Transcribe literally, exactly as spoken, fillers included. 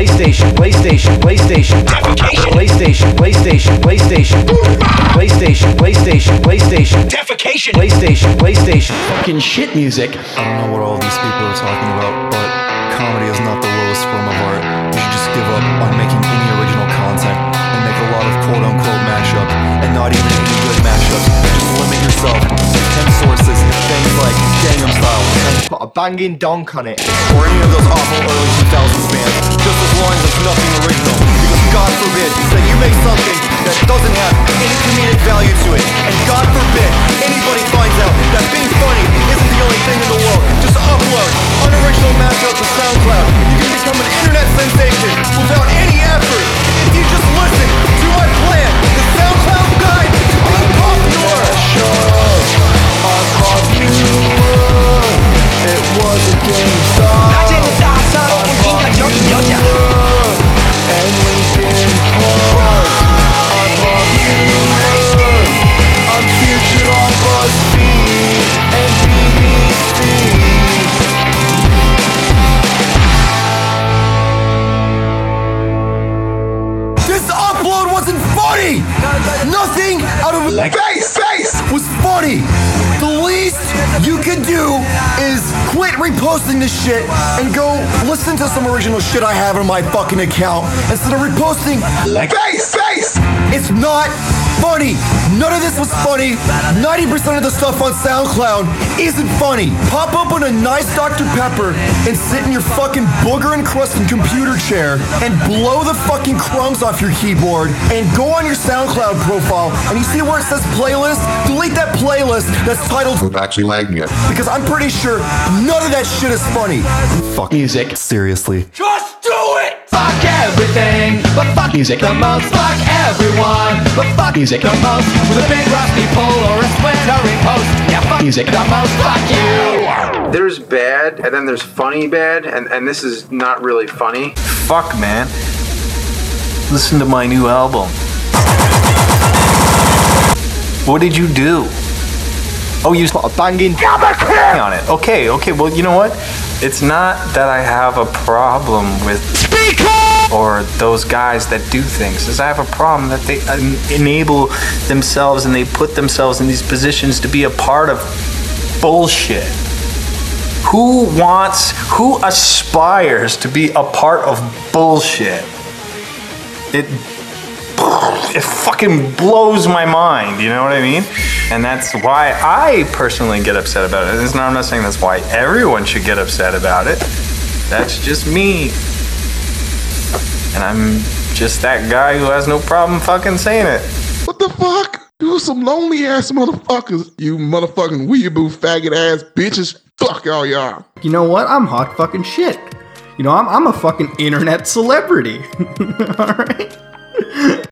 PlayStation, PlayStation, PlayStation, PlayStation, PlayStation, PlayStation, PlayStation, PlayStation, PlayStation, defecation, PlayStation, PlayStation, fucking shit music. I don't know what all these people are talking about, but comedy is not the lowest form of art. You should just give up on making any original content and make a lot of quote-unquote mashups, and not even any good mashups. Just limit yourself to ten sources, things like Gangnam Style, and put a banging donk on it, or any of those awful early two thousands bands, just as long as it's nothing original. Because God forbid that you make something that doesn't have any comedic value to it, and God forbid anybody finds out that being funny isn't the only thing in the world. Just upload unoriginal mashups to SoundCloud. You can become an internet sensation without any effort if you just listen to my plan, the SoundCloud guide to being popular. I thought you were. It was a game star. And Linkin Park. I thought you were. I'm featured on BuzzFeed and B B C. This upload wasn't funny! Nothing out of like face, face was funny! The least you can do is quit reposting this shit and go listen to some original shit I have on my fucking account instead of reposting like face, face! It's not funny! None of this was funny. ninety percent of the stuff on SoundCloud isn't funny. Pop open a nice Doctor Pepper and sit in your fucking booger-encrusted computer chair and blow the fucking crumbs off your keyboard and go on your SoundCloud profile and you see where it says playlist? Delete that playlist that's titled We've actually lagging it. because I'm pretty sure none of that shit is funny. Fuck music. Seriously. Just do it! Fuck everything, but fuck music the most. Fuck everyone, but fuck music the most. With a big rusty pole or a splintering post. Yeah, fuck music the most. Fuck you! There's bad, and then there's funny bad, and, and this is not really funny. Fuck, man. Listen to my new album. What did you do? Oh, you put a banging on it. Okay, okay, well, you know what? It's not that I have a problem with Speak or those guys that do things. Is I have a problem that they enable themselves and they put themselves in these positions to be a part of bullshit. Who wants, who aspires to be a part of bullshit? It It fucking blows my mind, you know what I mean? And that's why I personally get upset about it. It's not, I'm not saying that's why everyone should get upset about it. That's just me. And I'm just that guy who has no problem fucking saying it. What the fuck? You some lonely ass motherfuckers. You motherfucking weeaboo faggot ass bitches. Fuck all y'all. You know what? I'm hot fucking shit. You know, I'm, I'm a fucking internet celebrity. All right?